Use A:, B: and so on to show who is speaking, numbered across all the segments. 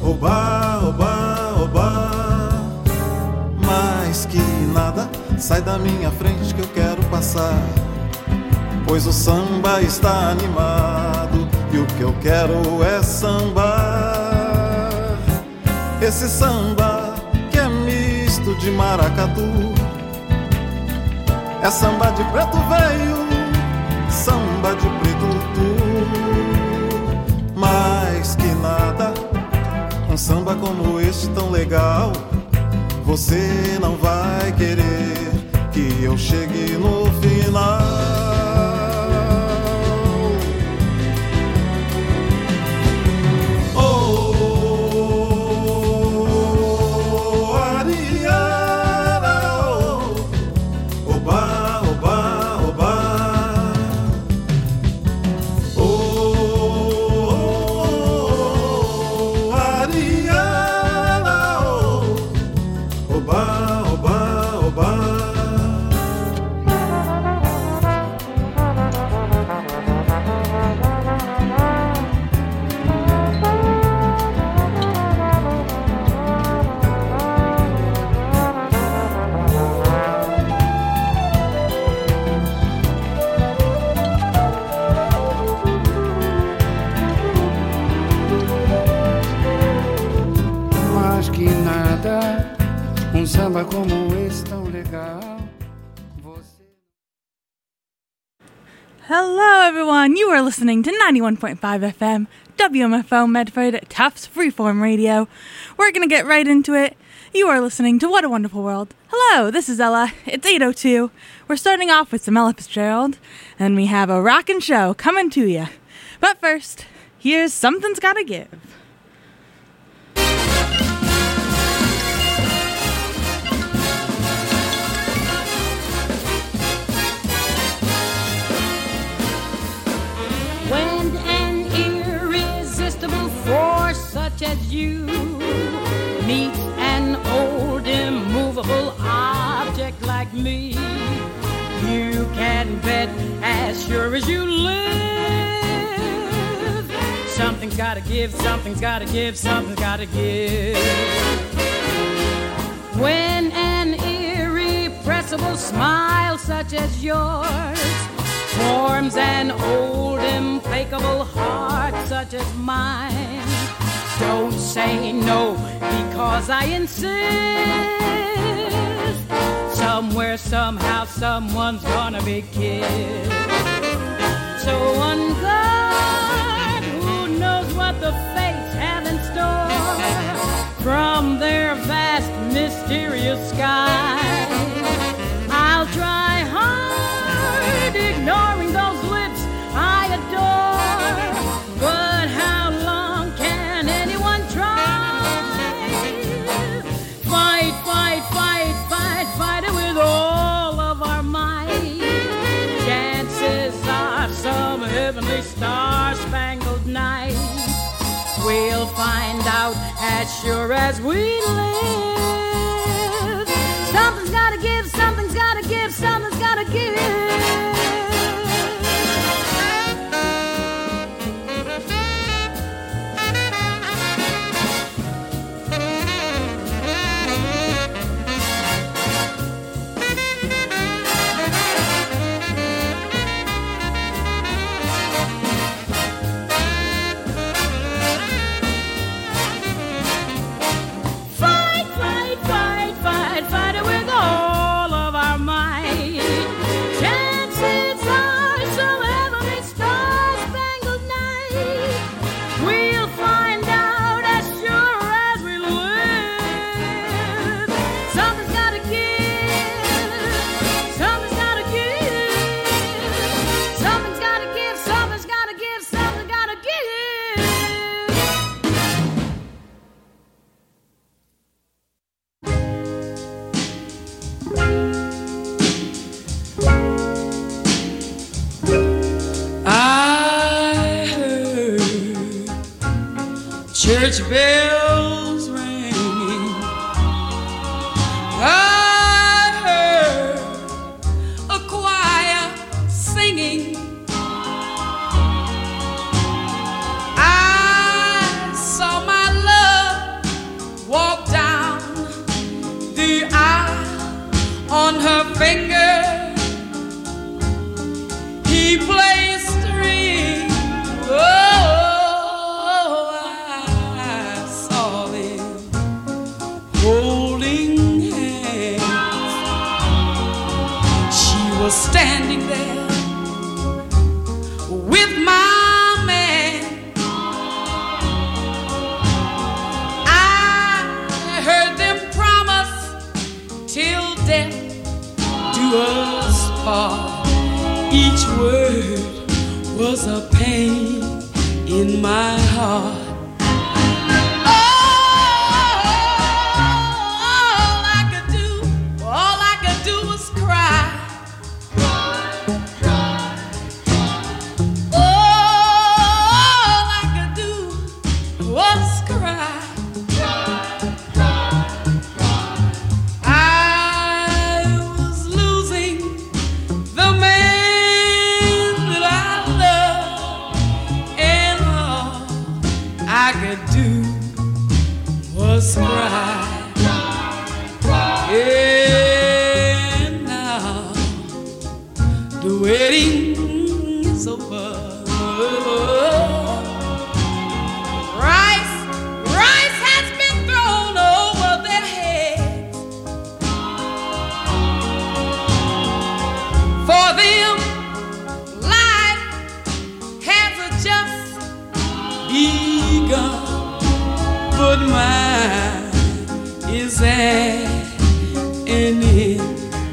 A: Oba, oba, oba. Mais que nada, sai da minha frente que eu quero passar, pois o samba está animado e o que eu quero é sambar. Esse samba que é misto de maracatu, é samba de preto velho, samba de preto tu. Mais que nada, um samba como este tão legal, você não vai querer que eu chegue no final.
B: Samba como esse tão legal.
C: Hello everyone, you are listening to 91.5 FM, WMFO Medford at Tufts Freeform Radio. We're gonna get right into it. You are listening to What a Wonderful World. Hello, this is Ella. It's 8:02. We're starting off with some Ella Fitzgerald, and we have a rockin' show coming to you. But first, here's Something's Gotta Give.
D: When an irresistible force such as you meets an old immovable object like me, you can bet as sure as you live, something's gotta give, something's gotta give, something's gotta give. When an irrepressible smile such as yours forms an old implacable heart such as mine, don't say no because I insist. Somewhere, somehow, someone's gonna be kissed. So on guard, who knows what the fates have in store from their vast mysterious sky. I'll try hard, ignoring those lips I adore, but how long can anyone try? Fight, fight, fight, fight, fight it with all of our might. Chances are some heavenly star-spangled night we'll find out as sure as we live. Something's gotta give, something's gotta give, something's gotta give.
B: Church bells ringing, I heard a choir singing, I saw my love was standing there with my man. I heard them promise till death do us part. Each word was a pain in my heart. And now the wedding is over. Rice has been thrown over their heads. For them, life has just begun, but mine is at an end.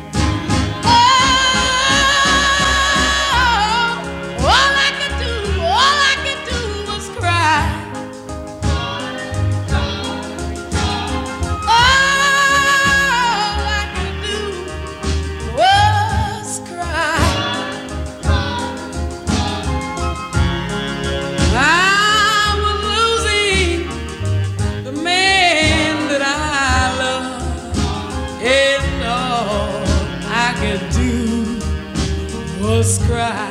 B: Cry.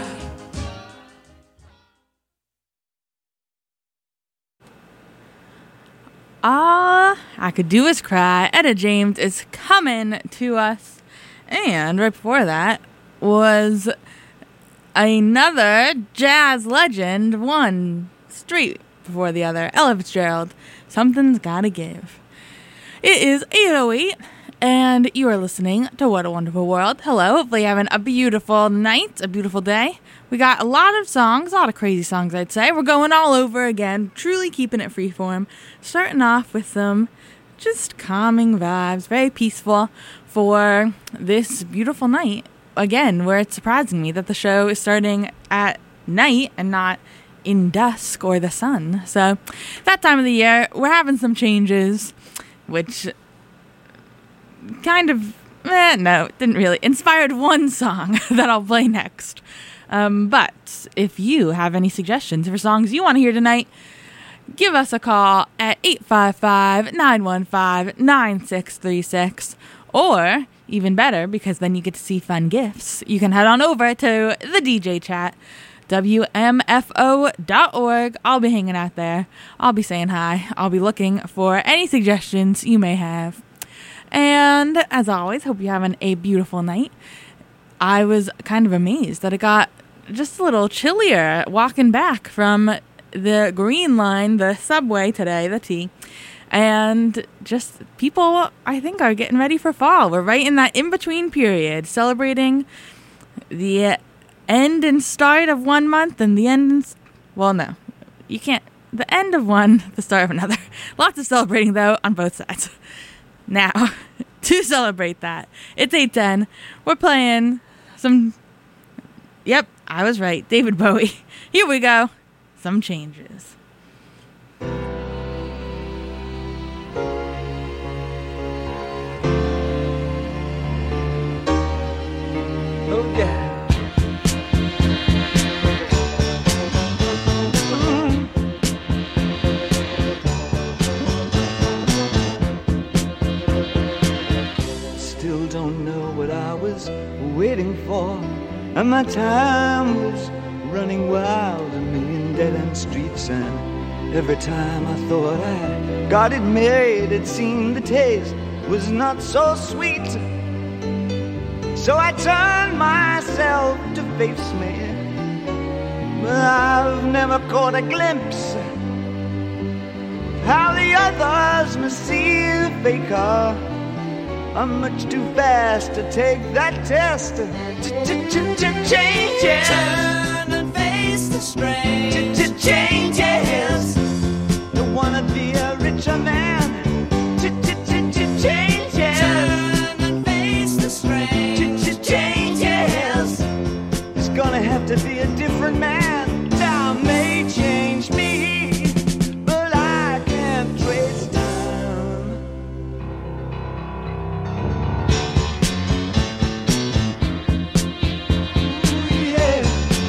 C: All I Could Do Is Cry. Etta James is coming to us. And right before that was another jazz legend, one straight before the other, Ella Fitzgerald, Something's Gotta Give. It is 8:08. And you are listening to What a Wonderful World. Hello, hopefully you're having a beautiful night, a beautiful day. We got a lot of songs, a lot of crazy songs, I'd say. We're going all over again, truly keeping it freeform. Starting off with some just calming vibes, very peaceful for this beautiful night. Again, where it's surprising me that the show is starting at night and not in dusk or the sun. So that time of the year, we're having some changes, which kind of, no, it didn't really. Inspired one song that I'll play next. But if you have any suggestions for songs you want to hear tonight, give us a call at 855-915-9636. Or, even better, because then you get to see fun gifts, you can head on over to the DJ chat, WMFO.org. I'll be hanging out there. I'll be saying hi. I'll be looking for any suggestions you may have. And as always, hope you're having a beautiful night. I was kind of amazed that it got just a little chillier walking back from the Green Line, the subway today, the T. And just people, I think, are getting ready for fall. We're right in that in-between period, celebrating the end and start of one month and the end and... Well, no, you can't. The end of one, the start of another. Lots of celebrating, though, on both sides. Now, to celebrate that, it's 8:10. We're playing some... Yep, I was right. David Bowie. Here we go. Some Changes.
E: Oh, yeah. Still don't know what I was waiting for, and my time was running wild, a million dead-end streets, and every time I thought I got it made, it seemed the taste was not so sweet. So I turned myself to face me, but I've never caught a glimpse how the others must see the faker I'm much too fast to take that test. Changes.
B: Turn and face the strange
E: Changes. Don't wanna be a richer man. Changes.
B: Turn and face the strange
E: Changes. It's gonna have to be a different man. Time may change me, but I can't trace time. Yeah.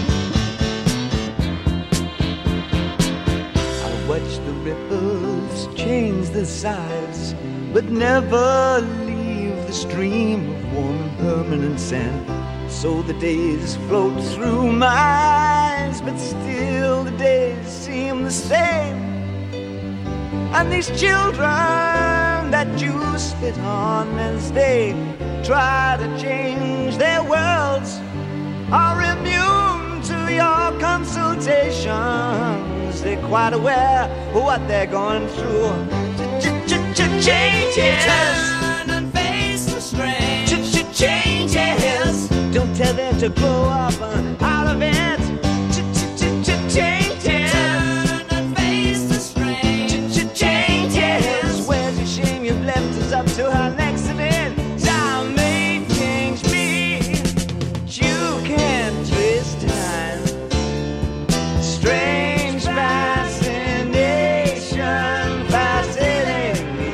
E: I watch the ripples change the size, but never leave the stream of warm and permanent sand. So the days float through my eyes, but still the days seem the same. And these children that you spit on as they try to change their worlds are immune to your consultations. They're quite aware of what they're going through. Changes.
B: Turn and face the strange
E: Changes. Don't tell them to grow up out of it. Changes.
B: Turn and face the strange
E: Changes. Where's your shame you've left us up to our next event? Time may change me. You can't twist time. Strange fascination fascinating me.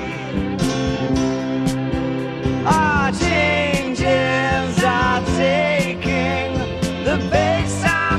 E: Our changes are taking the face out.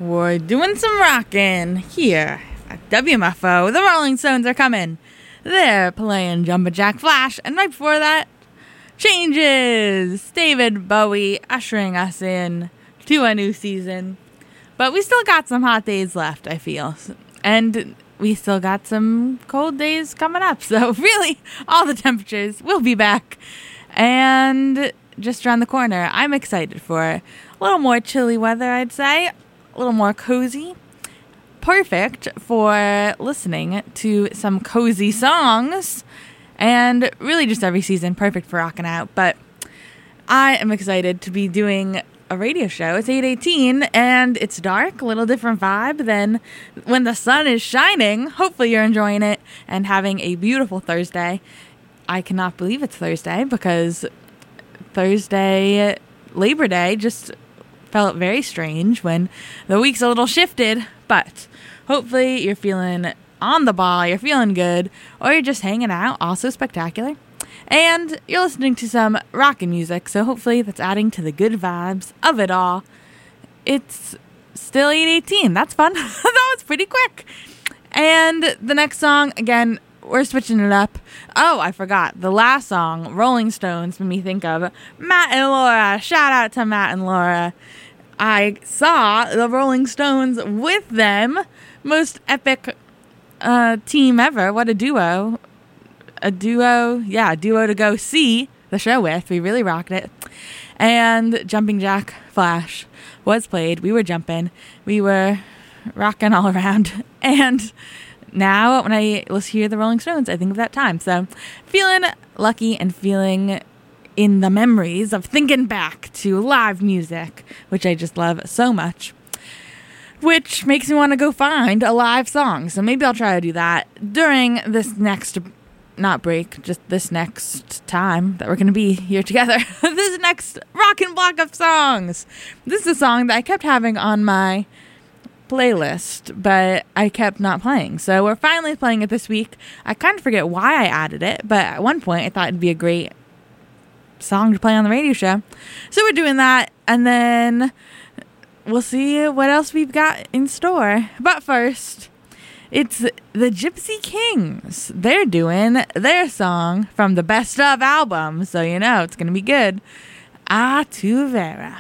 C: We're doing some rockin' here at WMFO. The Rolling Stones are coming. They're playing Jumpin' Jack Flash, and right before that, Changes. David Bowie ushering us in to a new season. But we still got some hot days left, I feel. And we still got some cold days coming up. So really, all the temperatures will be back. And just around the corner, I'm excited for a little more chilly weather, I'd say. A little more cozy. Perfect for listening to some cozy songs. And really just every season, perfect for rocking out. But I am excited to be doing a radio show. It's 8:18 and it's dark, a little different vibe than when the sun is shining. Hopefully you're enjoying it and having a beautiful Thursday. I cannot believe it's Thursday because Thursday, Labor Day, just felt very strange when the week's a little shifted, but hopefully you're feeling on the ball, you're feeling good, or you're just hanging out, also spectacular. And you're listening to some rockin' music, so hopefully that's adding to the good vibes of it all. It's still 8:18. That's fun. That was pretty quick. And the next song, again, we're switching it up. Oh, I forgot. The last song, Rolling Stones, made me think of Matt and Laura. Shout out to Matt and Laura. I saw the Rolling Stones with them. Most epic team ever. What a duo. A duo to go see the show with. We really rocked it. And Jumping Jack Flash was played. We were jumping. We were rocking all around. And now when I hear the Rolling Stones, I think of that time. So feeling lucky and feeling in the memories of thinking back to live music, which I just love so much. Which makes me want to go find a live song. So maybe I'll try to do that during this next, not break, just this next time that we're going to be here together. This next rockin' block of songs. This is a song that I kept having on my playlist, but I kept not playing. So we're finally playing it this week. I kind of forget why I added it, but at one point I thought it'd be a great song to play on the radio show. So we're doing that, and then we'll see what else we've got in store. But first, it's the Gypsy Kings. They're doing their song from the Best Of album, so you know it's going to be good. A Tu Vera.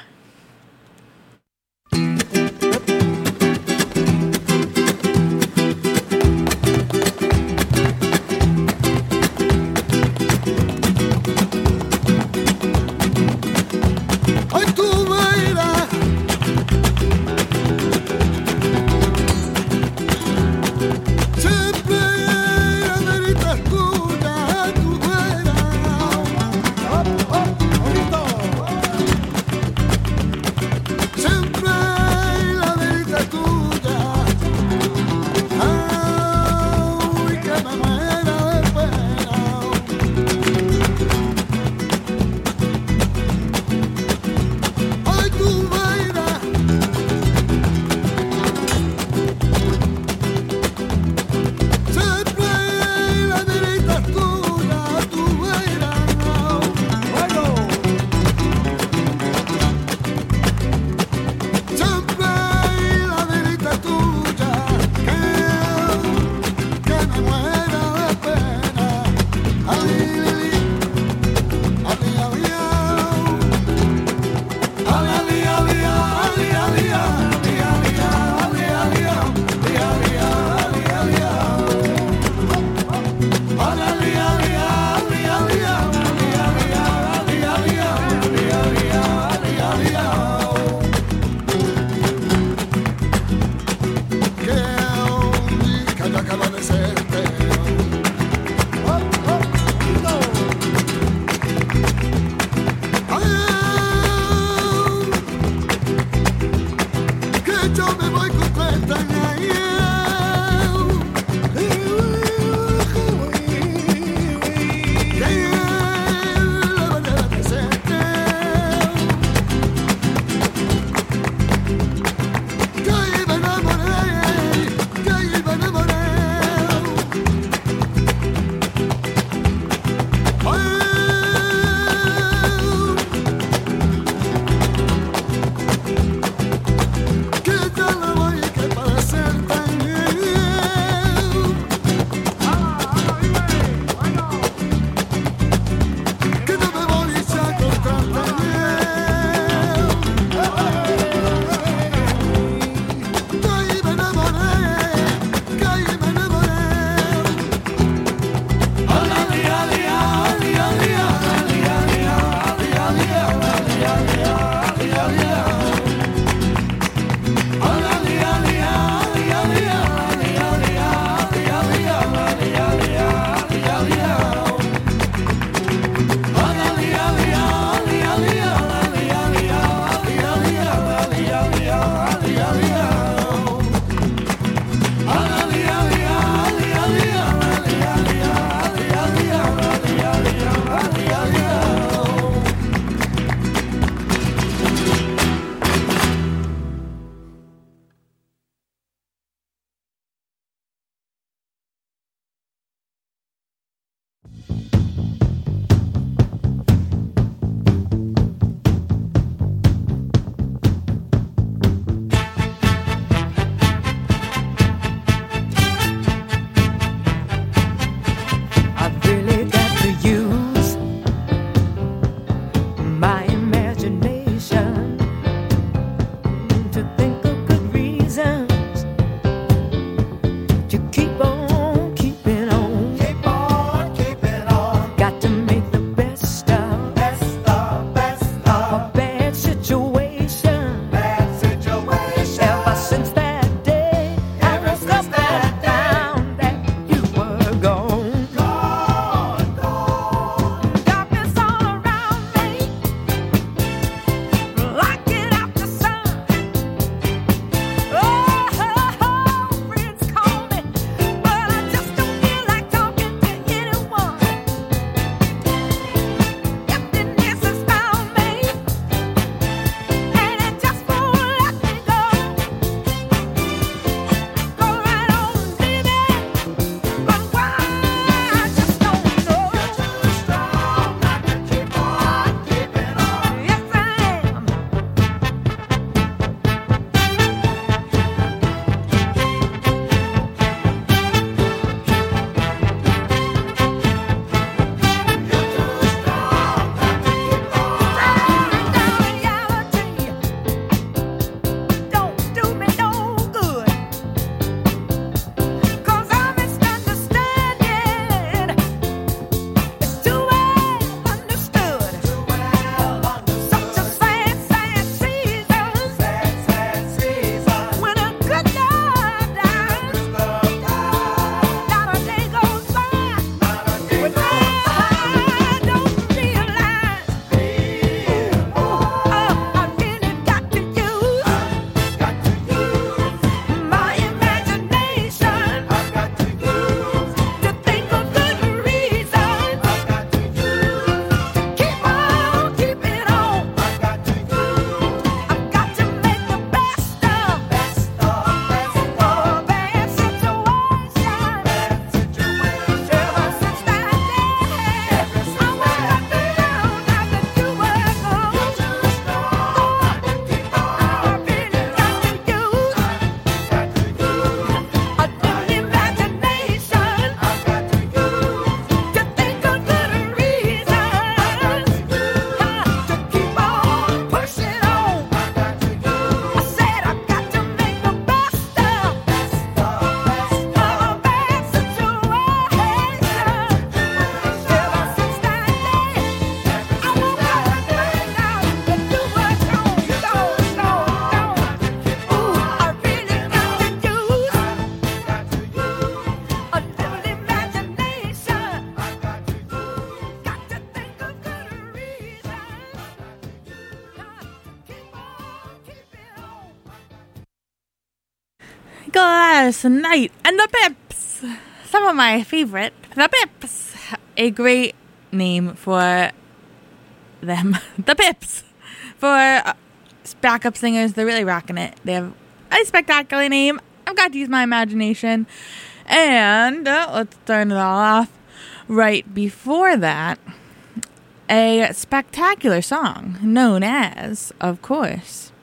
C: Gladys Knight and the Pips. Some of my favorite. The Pips. A great name for them. The Pips. For backup singers, they're really rocking it. They have a spectacular name. I've got to use my imagination. And let's turn it all off. Right before that, a spectacular song known as, of course.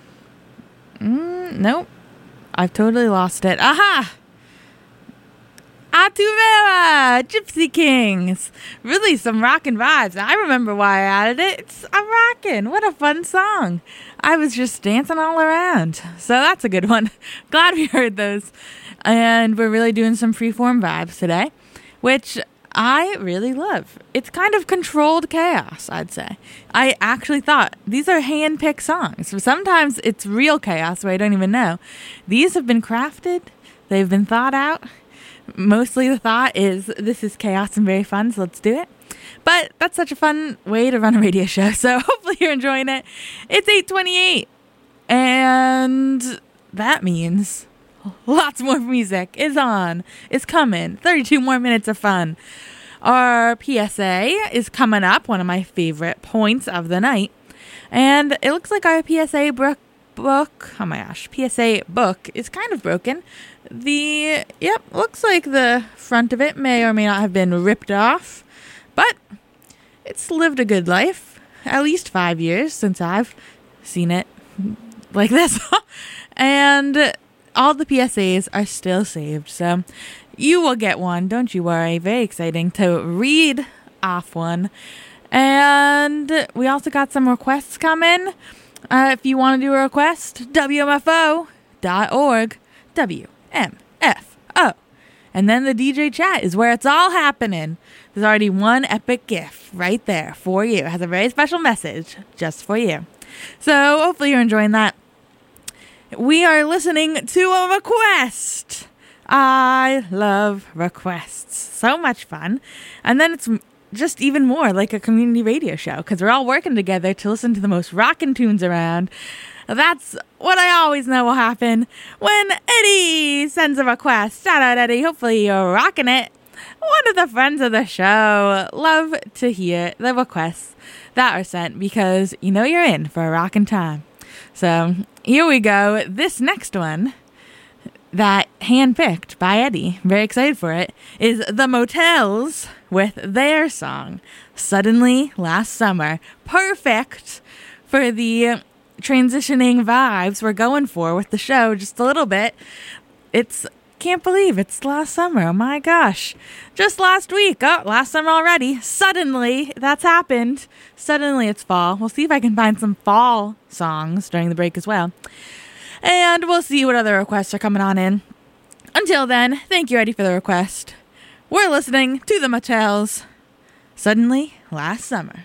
C: Nope. I've totally lost it. Aha! Atuvera! Gypsy Kings! Really some rockin' vibes. I remember why I added it. I'm rockin'. What a fun song. I was just dancing all around. So that's a good one. Glad we heard those. And we're really doing some freeform vibes today, which I really love. It's kind of controlled chaos, I'd say. I actually thought these are hand-picked songs. Sometimes it's real chaos where I don't even know. These have been crafted. They've been thought out. Mostly the thought is, this is chaos and very fun, so let's do it. But that's such a fun way to run a radio show, so hopefully you're enjoying it. It's 8:28, and that means lots more music is on, is coming. 32 more minutes of fun. Our PSA is coming up, one of my favorite points of the night. And it looks like our PSA book, PSA book is kind of broken. Looks like the front of it may or may not have been ripped off. But it's lived a good life. At least 5 years since I've seen it like this. And all the PSAs are still saved, so you will get one, don't you worry. Very exciting to read off one. And we also got some requests coming. If you want to do a request, WMFO.org, WMFO. And then the DJ chat is where it's all happening. There's already one epic GIF right there for you. It has a very special message just for you. So hopefully you're enjoying that. We are listening to a request. I love requests. So much fun. And then it's just even more like a community radio show because we're all working together to listen to the most rockin' tunes around. That's what I always know will happen when Eddie sends a request. Shout out, Eddie. Hopefully you're rocking it. One of the friends of the show. Love to hear the requests that are sent because you know you're in for a rockin' time. So here we go. This next one that handpicked by Eddie, very excited for it, is The Motels with their song, Suddenly Last Summer. Perfect for the transitioning vibes we're going for with the show just a little bit. Can't believe it's last summer. Oh my gosh. Just last week. Oh, last summer already. Suddenly, that's happened. Suddenly it's fall. We'll see if I can find some fall songs during the break as well. And we'll see what other requests are coming on in. Until then, thank you, Eddie, for the request. We're listening to The Motels. Suddenly Last Summer.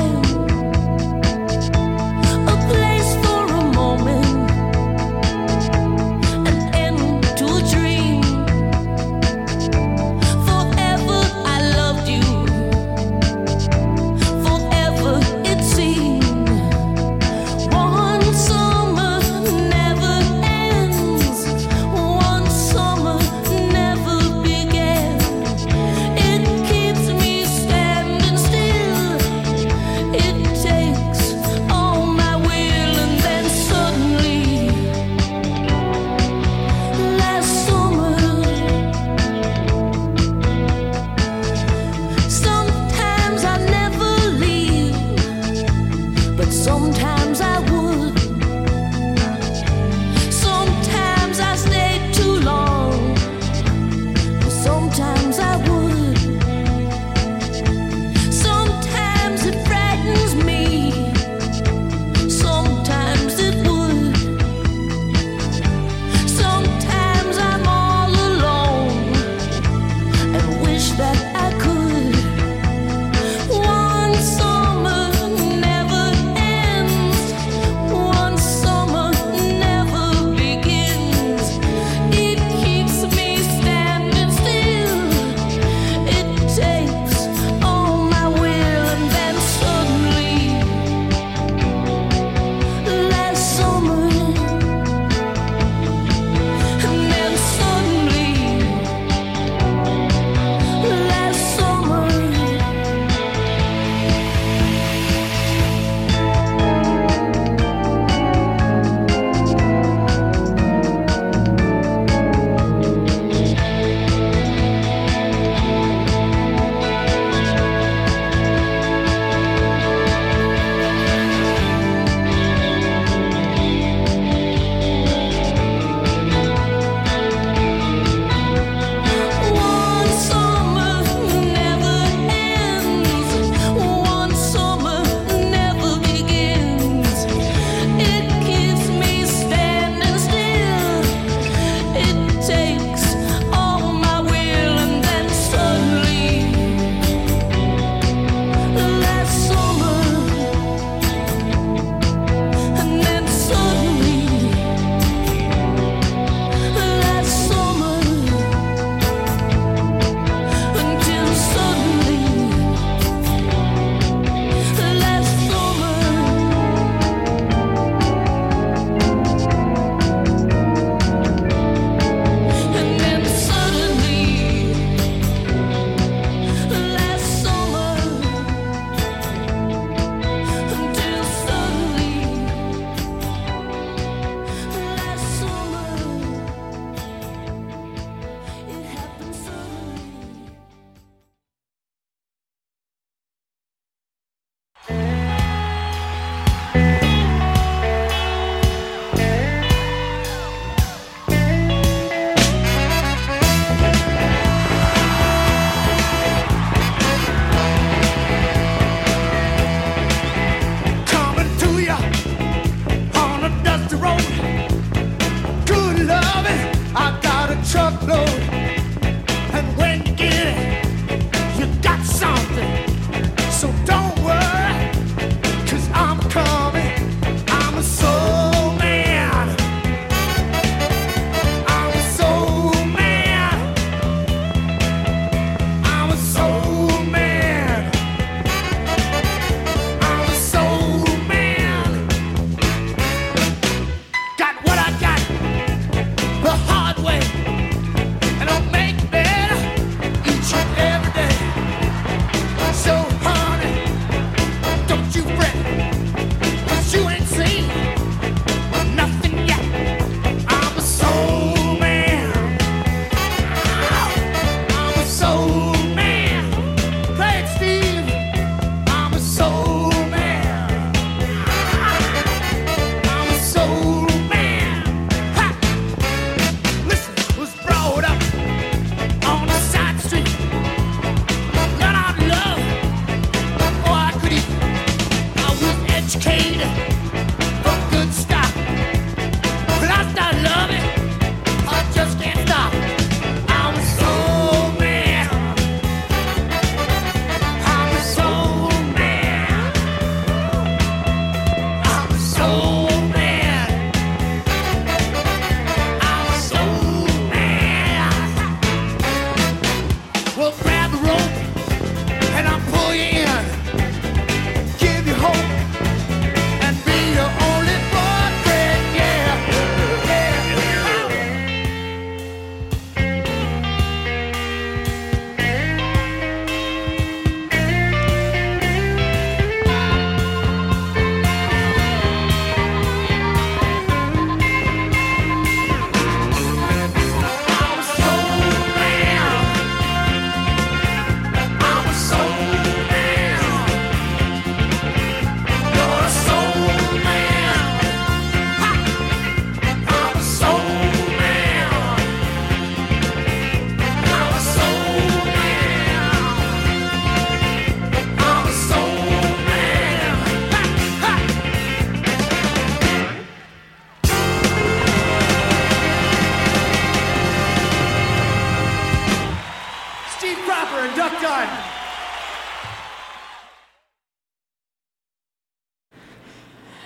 F: A place for a moment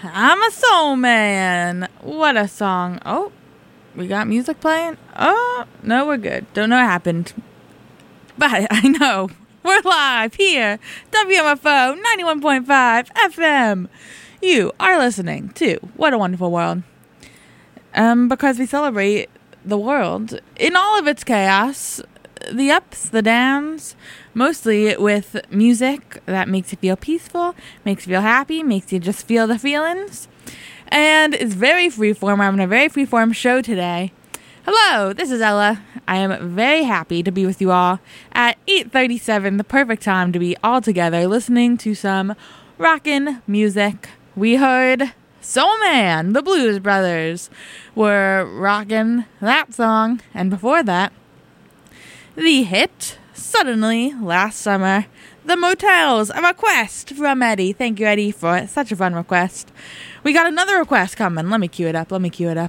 C: I'm a Soul Man. What a song. Oh, we got music playing? Oh, no, we're good. Don't know what happened. But I know. We're live here. WMFO 91.5 FM. You are listening to What a Wonderful World. Because we celebrate the world in all of its chaos, the ups, the downs, mostly with music that makes you feel peaceful, makes you feel happy, makes you just feel the feelings. And it's very freeform. I'm on a very freeform show today. Hello, this is Ella. I am very happy to be with you all at 8:37, the perfect time to be all together listening to some rockin' music. We heard Soul Man, the Blues Brothers were rocking that song, and before that, the hit, Suddenly, last summer, The Motels, a request from Eddie. Thank you, Eddie, for such a fun request. We got another request coming. Let me cue it up.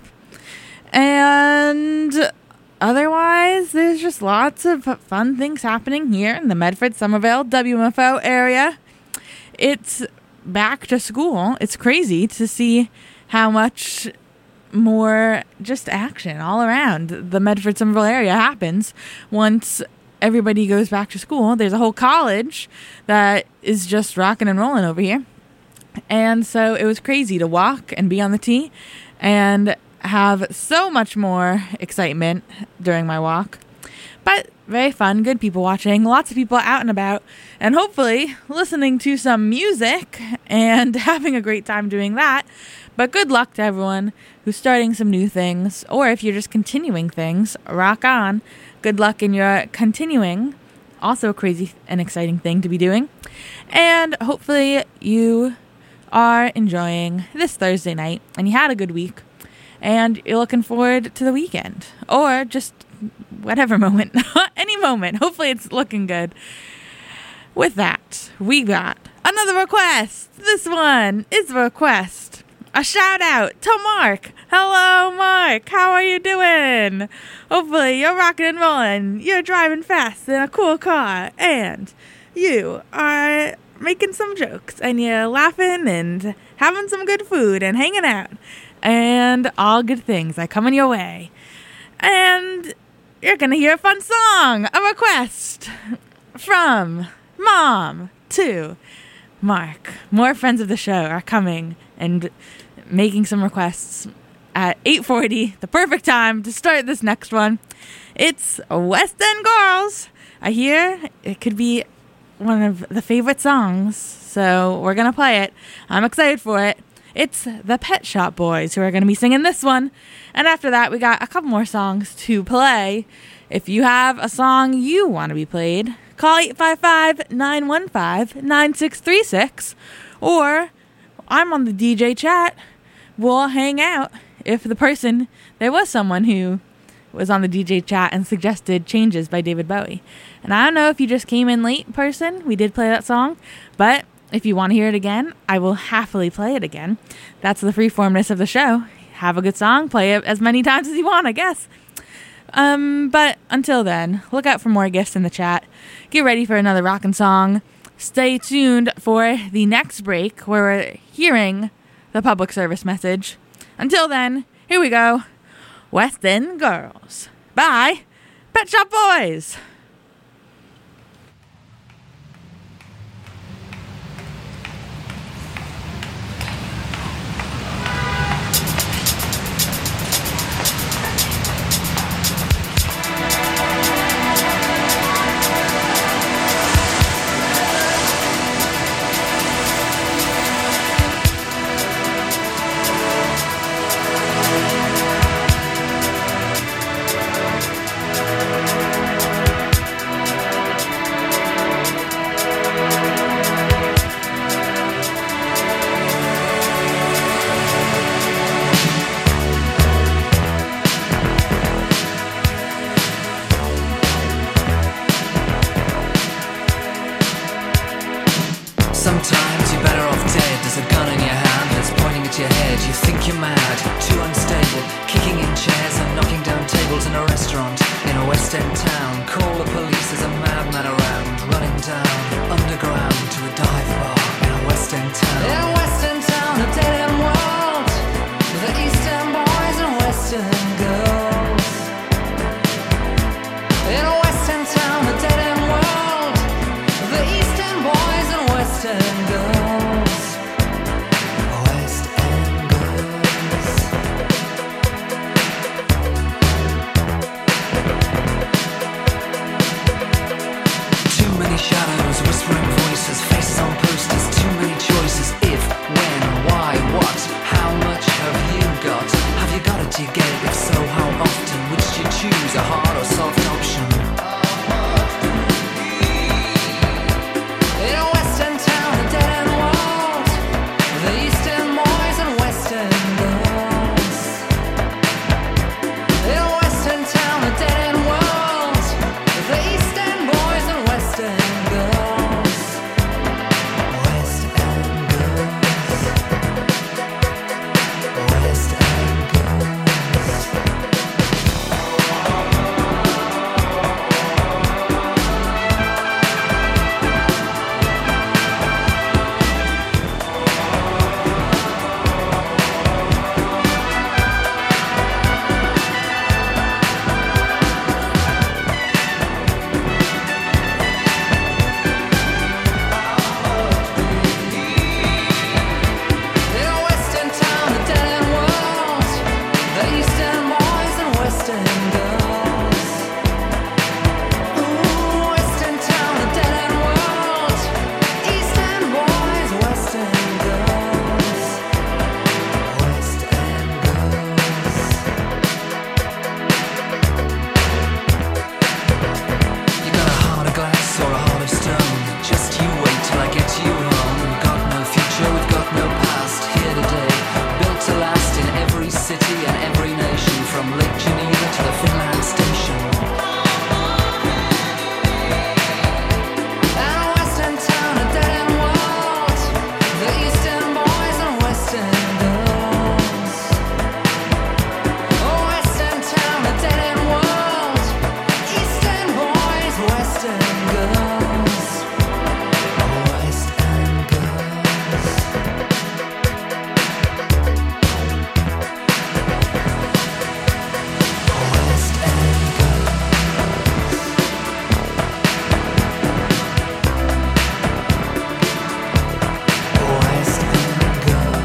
C: And otherwise, there's just lots of fun things happening here in the Medford, Somerville, WMFO area. It's back to school. It's crazy to see how much more just action all around the Medford, Somerville area happens once everybody goes back to school. There's a whole college that is just rocking and rolling over here. And so it was crazy to walk and be on the T and have so much more excitement during my walk. But very fun, good people watching, lots of people out and about, and hopefully listening to some music and having a great time doing that. But good luck to everyone who's starting some new things, or if you're just continuing things, rock on. Good luck in your continuing. Also a crazy and exciting thing to be doing. And hopefully you are enjoying this Thursday night and you had a good week and you're looking forward to the weekend, or just whatever moment, any moment. Hopefully it's looking good. With that, we got another request. This one is a request. A shout out to Mark. Hello, Mark. How are you doing? Hopefully you're rocking and rolling. You're driving fast in a cool car, and you are making some jokes, and you're laughing and having some good food and hanging out, and all good things are coming your way. And you're going to hear a fun song, a request from Mom to Mark. More friends of the show are coming and making some requests at 8:40, the perfect time to start this next one. It's West End Girls. I hear it could be one of the favorite songs, so we're going to play it. I'm excited for it. It's the Pet Shop Boys who are going to be singing this one. And after that, we got a couple more songs to play. If you have a song you want to be played, call 855-915-9636, or I'm on the DJ chat. We'll hang out if there was someone who was on the DJ chat and suggested Changes by David Bowie. And I don't know if you just came in late, person. We did play that song, but if you want to hear it again, I will happily play it again. That's the freeformness of the show. Have a good song, play it as many times as you want, I guess. But until then, look out for more gifts in the chat. Get ready for another rockin' song. Stay tuned for the next break where we're hearing the public service message. Until then, here we go. West End Girls by Pet Shop Boys.
F: Sometimes you're better off dead. There's a gun in your hand that's pointing at your head. You think you're mad, too unstable, kicking in chairs and knocking down tables in a restaurant in a West End town. Call the police, there's a madman around, running down underground to a dive bar in a West End town. In a West End town, a dead end world. Eastern boys and Western girls. In a Western town, a dead-end world. The Eastern boys and Western girls. West End girls. Too many shadows, whispering voices, faces on posters, too many choices. If, when, why, what, how much have you got? Have you got it, do you get it? If so, how often? Which do you choose, a hard or soft option? In a Western town, a dead-end world. The Eastern boys and Western girls. In a Western town, a dead-end world. The Eastern boys and Western girls. West End girls. West End girls. In a Western town, a dead-end world. The Eastern boys and Western girls. Ooh, Western town, a dead-end world. Eastern boys, Western girls. West End girls. You got a heart of glass or a heart of stone. Just you wait till I get you home. Got no future, we've got no past. Here today, built to last in every city and every nation, from Lake Geneva to the Finland station. And a Western town, a dead-end world. The Eastern boys and Western girls. A Western town, a dead-end world. Eastern boys, Western girls. West End girls. West End girls. West End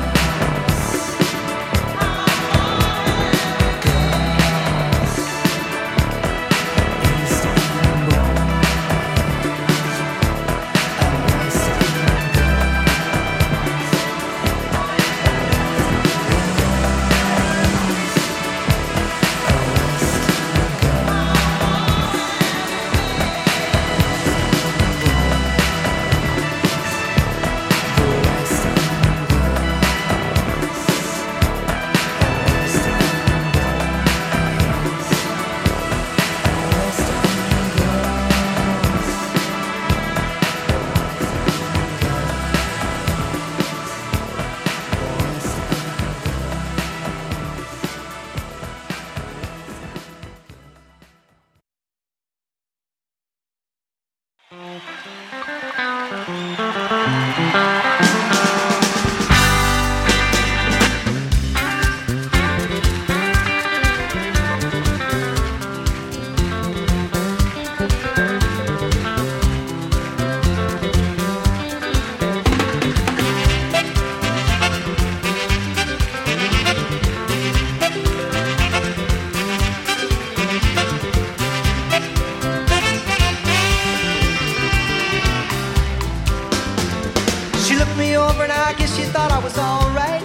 G: She looked me over and I guess she thought I was alright.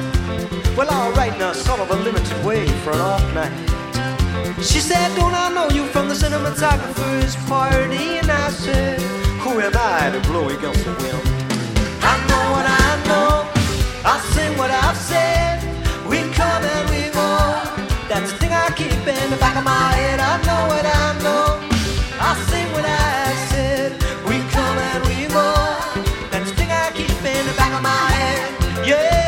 G: Well, alright now, sort of a limited way for an off night. She said, don't I know you from the cinematographer's party? And I said, who am I to blow against the wind? I know what I know, I'll say what I've said. We come and we go, that's the thing I keep in the back of my head. I know what I know, I'll say what I said. We come and we go, that's the thing I keep in the back of my head. Yeah.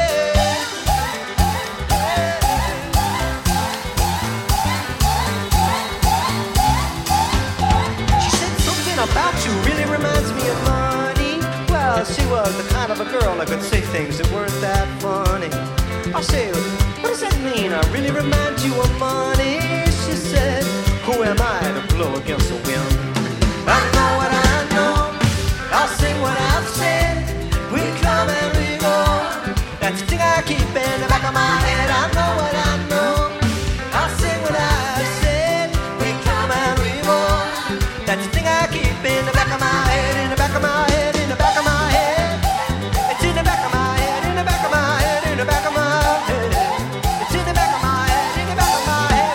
G: About you really reminds me of money. Well, she was the kind of a girl that could say things that weren't that funny. I say, what does that mean? Can I really remind you of money? She said, who am I to blow against the wind? I know what I know, I'll sing what I've said. We come and we go, that's the thing I keep in the back of my head. I know what I know, I'll sing what I've said. We come and we go, that's the thing I keep in the back of my head. In the back of my head, in the back of my head. It's in the back of my head, in the back of my head, in the back of my head. It's in the back of my head, in the back of my head.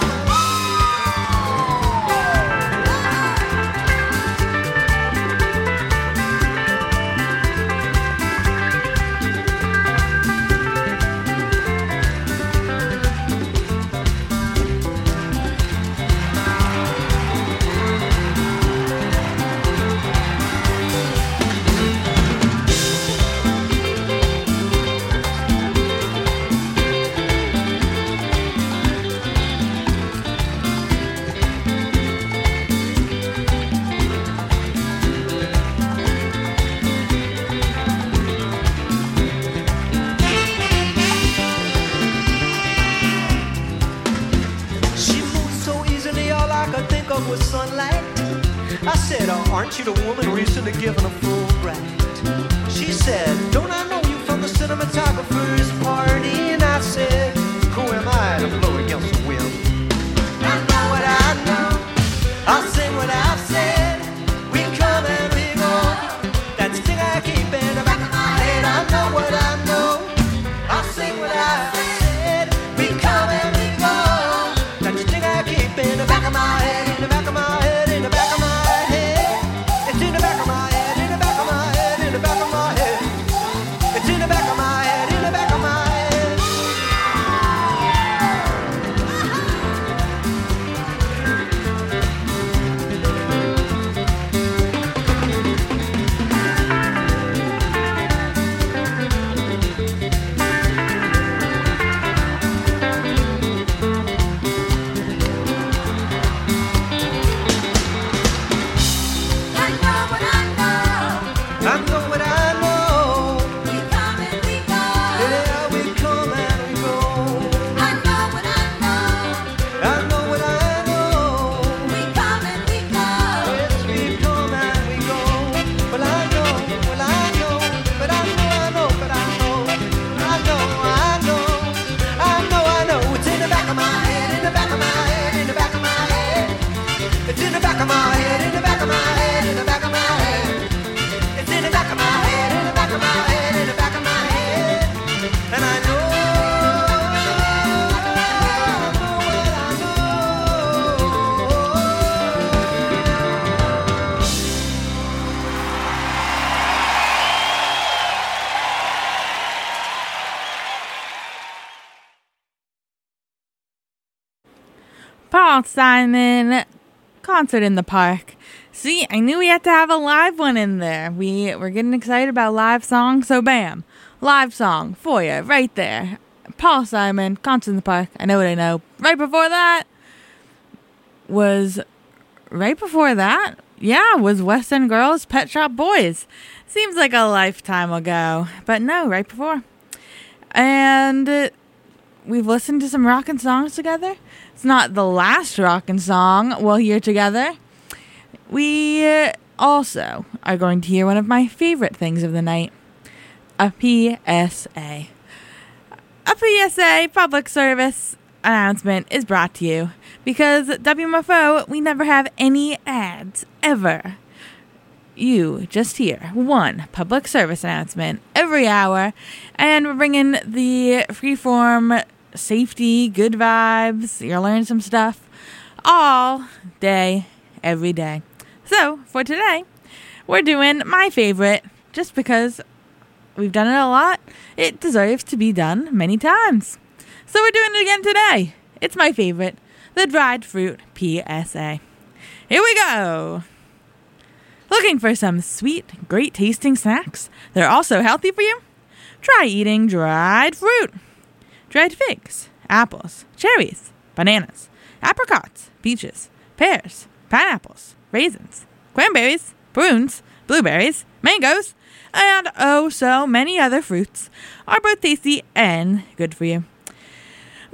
G: With sunlight, I said, aren't you the woman recently given a full right? She said, don't I know you from the cinematographer's party? And I said, who am I to blow against the wind? I know what I know, I'll sing what I've said. We come and we go, that's the thing I keep in the back of my head. I know what I know, I'll sing what I've said. We come and we go, that's the thing I keep in the back of my head.
C: Paul Simon, Concert in the Park. See, I knew we had to have a live one in there. We're getting excited about live songs, so bam. Live song for you, right there. Paul Simon, Concert in the Park. I know what I know. Right before that was West End Girls, Pet Shop Boys. Seems like a lifetime ago, but no, right before. And we've listened to some rockin' songs together. It's not the last rockin' song we'll hear together. We also are going to hear one of my favorite things of the night, a PSA. A PSA public service announcement is brought to you because at WMFO, we never have any ads, ever. You just hear one public service announcement every hour, and we're bringing the freeform safety, good vibes, you'll learn some stuff all day, every day. So, for today, we're doing my favorite, just because we've done it a lot, it deserves to be done many times. So we're doing it again today. It's my favorite, the dried fruit PSA. Here we go. Looking for some sweet, great tasting snacks that are also healthy for you? Try eating dried fruit. Dried figs, apples, cherries, bananas, apricots, peaches, pears, pineapples, raisins, cranberries, prunes, blueberries, mangoes, and oh so many other fruits are both tasty and good for you.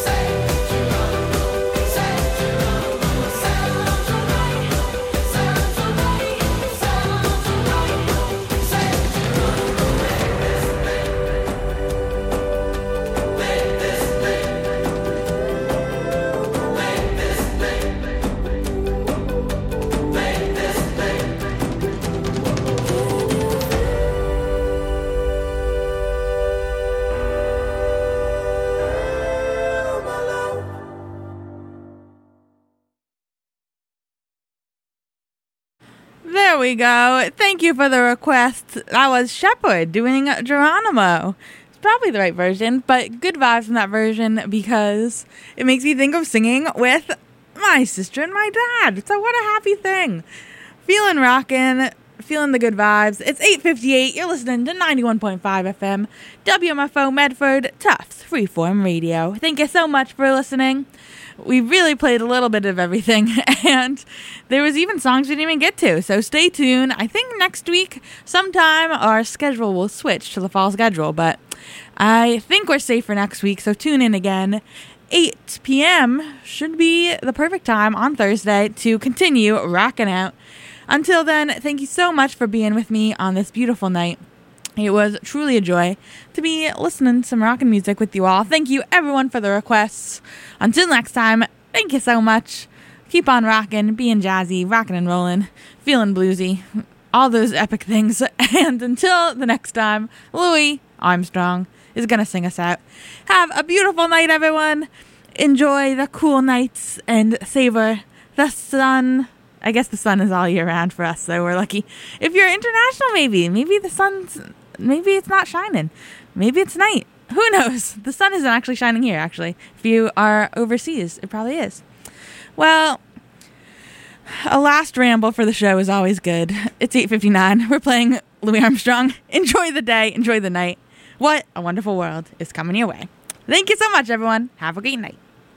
C: There we go. Thank you for the request. That was Shepherd doing Geronimo. It's probably the right version, but good vibes from that version because it makes me think of singing with my sister and my dad. So what a happy thing. Feeling rockin', feeling the good vibes. It's 8:58. You're listening to 91.5 FM, WMFO Medford, Tufts Freeform Radio. Thank you so much for listening. We really played a little bit of everything, and there was even songs we didn't even get to, so stay tuned. I think next week, sometime, our schedule will switch to the fall schedule, but I think we're safe for next week, so tune in again. 8 p.m. should be the perfect time on Thursday to continue rocking out. Until then, thank you so much for being with me on this beautiful night. It was truly a joy to be listening to some rockin' music with you all. Thank you, everyone, for the requests. Until next time, thank you so much. Keep on rockin', being jazzy, rockin' and rollin', feeling bluesy, all those epic things. And until the next time, Louis Armstrong is going to sing us out. Have a beautiful night, everyone. Enjoy the cool nights and savor the sun. I guess the sun is all year round for us, so we're lucky. If you're international, maybe the sun's... Maybe it's not shining. Maybe it's night. Who knows? The sun isn't actually shining here, actually. If you are overseas, it probably is. Well, a last ramble for the show is always good. It's 8:59. We're playing Louis Armstrong. Enjoy the day. Enjoy the night. What a wonderful world is coming your way. Thank you so much, everyone. Have a great night.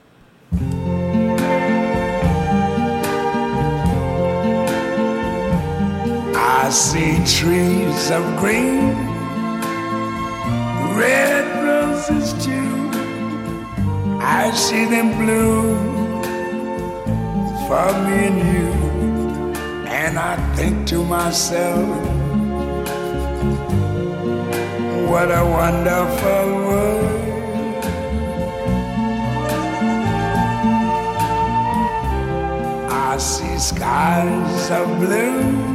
H: I see trees of green, red roses too. I see them bloom for me and you. And I think to myself, what a wonderful world. I see skies of blue,